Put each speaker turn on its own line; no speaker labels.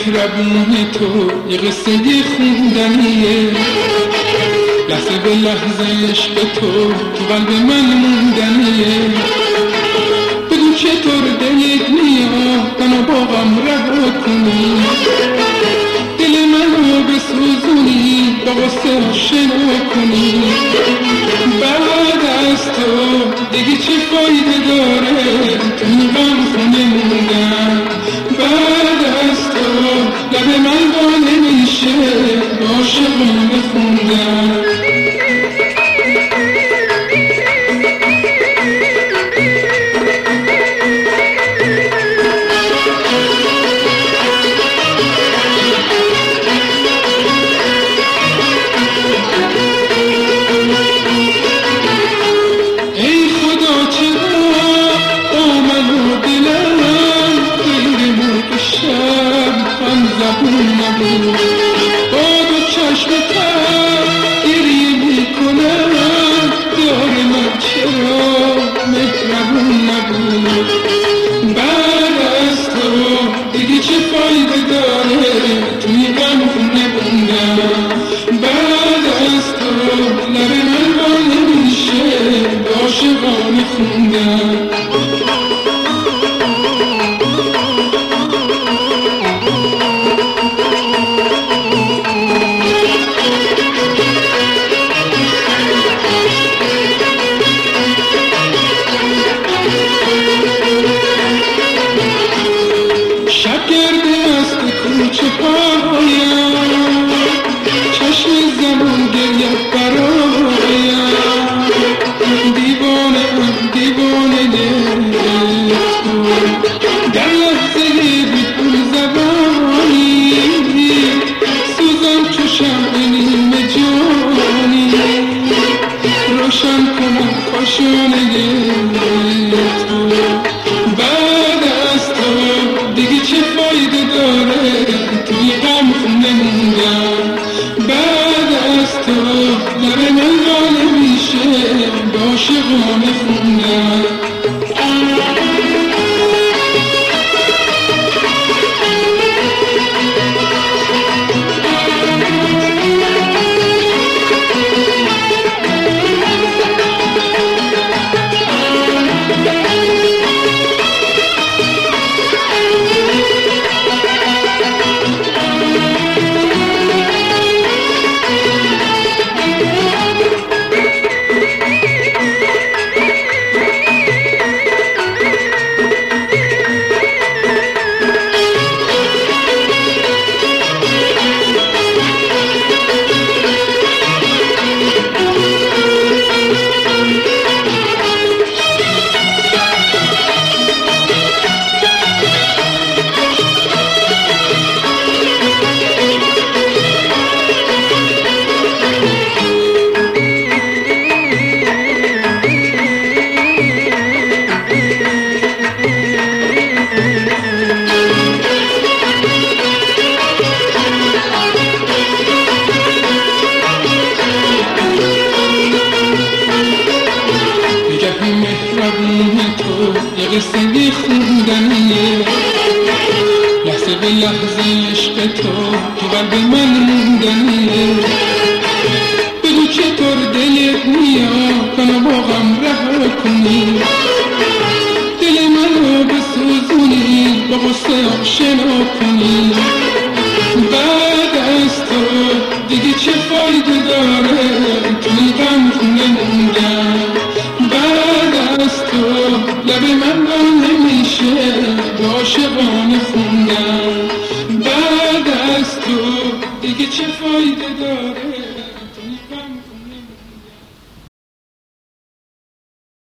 مهربون تو یه قصه خوندنیه، لحظه به لحظه عشق تو قلب من موندنیه. بگو چطور دلت میاد منو با غم رها کنی، دل منو بسوزونی با غصه آشنا کنی. بعد از تو دیگه چه فایده داره تو این غم خونه موندن؟ بعد از تو لب من با نمیشه با عاشقانه خوندن. با دو چشم تر گریه میکنم، یار من چرا مهربون نبود؟ بعد از تو دیگه چه فایده داره توی غم خونه موندن؟ بعد از تو لب من با نمیشه به عاشقانه خوندن. شب گرده است کوچه پایم، چشم زمان گریت برایم. دیوانه ام دیوانه تو، در لحظه بی‌پول زبانی سوزم چو شمع نیمه جانی. روشن کنم کاشانه تو. بعد از تو دیگه چه فایده داره توی غم خونه موندن؟ بعد از تو لب من را نمیشه به عاشقانه خوندن. یه قصه خوندنیه، لحظه به لحظه عشق تو قلب من موندنیه. بگو چطور دلت میاد منو با غم رها کنی، دل منو بسوزونی با غصه آشنا کنی. بعد از تو دیگه چه فایده داره توی غم خونه موندن؟ بعد از تو لب من را نمیشه به عاشقانه خوندن. بعد از تو دیگه چه فایده داره